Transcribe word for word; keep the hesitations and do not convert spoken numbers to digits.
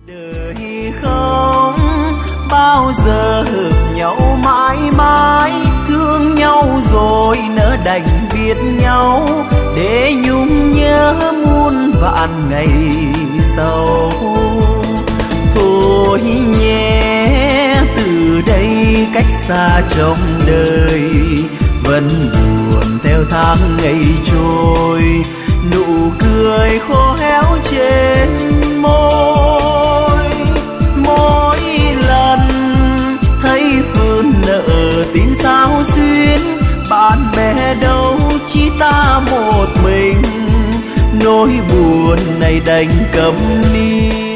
Đời không bao giờ hợp nhau mãi mãi, thương nhau rồi nỡ đành biệt nhau, để nhung nhớ muôn vạn ngày sau. Thôi nhé, từ đây cách xa trong đời, vẫn buồn theo tháng ngày trôi, nụ cười khô héo trên môi. Mỗi lần thấy phương nợ tin sao xuyến, bạn bè đâu chỉ ta một mình, nỗi buồn này đành câm nín.